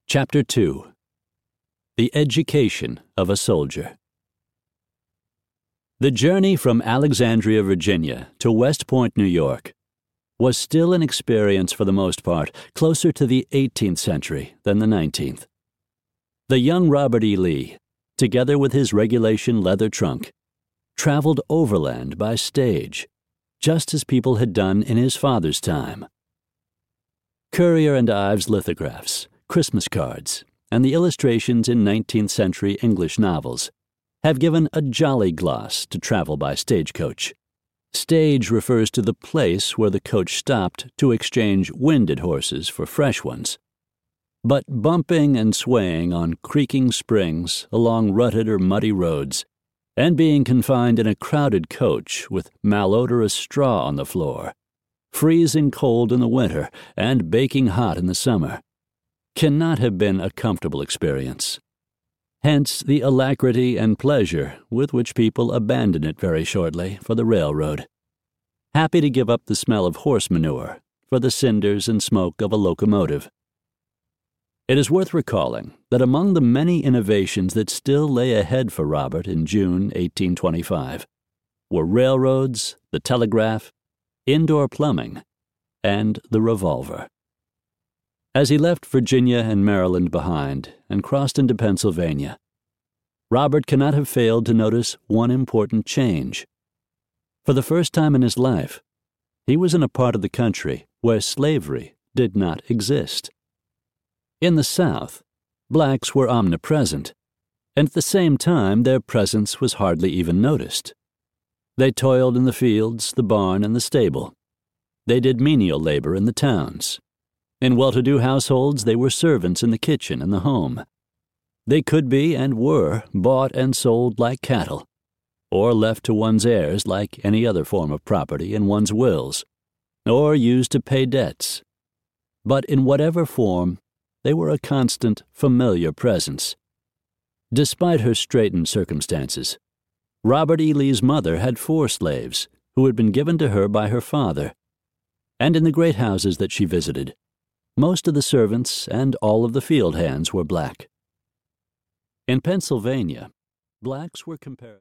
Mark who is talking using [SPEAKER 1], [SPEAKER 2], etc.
[SPEAKER 1] Chapter 2. The Education of a Soldier. The journey from Alexandria, Virginia, to West Point, New York, was still an experience for the most part closer to the 18th century than the 19th. The young Robert E. Lee, together with his regulation leather trunk, traveled overland by stage, just as people had done in his father's time. Currier and Ives lithographs, Christmas cards, and the illustrations in 19th century English novels have given a jolly gloss to travel by stagecoach. Stage refers to the place where the coach stopped to exchange winded horses for fresh ones. But bumping and swaying on creaking springs along rutted or muddy roads, and being confined in a crowded coach with malodorous straw on the floor, freezing cold in the winter and baking hot in the summer, cannot have been a comfortable experience. Hence the alacrity and pleasure with which people abandon it very shortly for the railroad, happy to give up the smell of horse manure for the cinders and smoke of a locomotive. It is worth recalling that among the many innovations that still lay ahead for Robert in June 1825 were railroads, the telegraph, indoor plumbing, and the revolver. As he left Virginia and Maryland behind and crossed into Pennsylvania, Robert cannot have failed to notice one important change. For the first time in his life, he was in a part of the country where slavery did not exist. In the South, blacks were omnipresent, and at the same time their presence was hardly even noticed. They toiled in the fields, the barn, and the stable. They did menial labor in the towns. In well-to-do households, they were servants in the kitchen and the home. They could be and were bought and sold like cattle, or left to one's heirs like any other form of property in one's wills, or used to pay debts. But in whatever form, they were a constant, familiar presence. Despite her straitened circumstances, Robert E. Lee's mother had 4 slaves who had been given to her by her father, and in the great houses that she visited, most of the servants and all of the field hands were black. In Pennsylvania, blacks were compared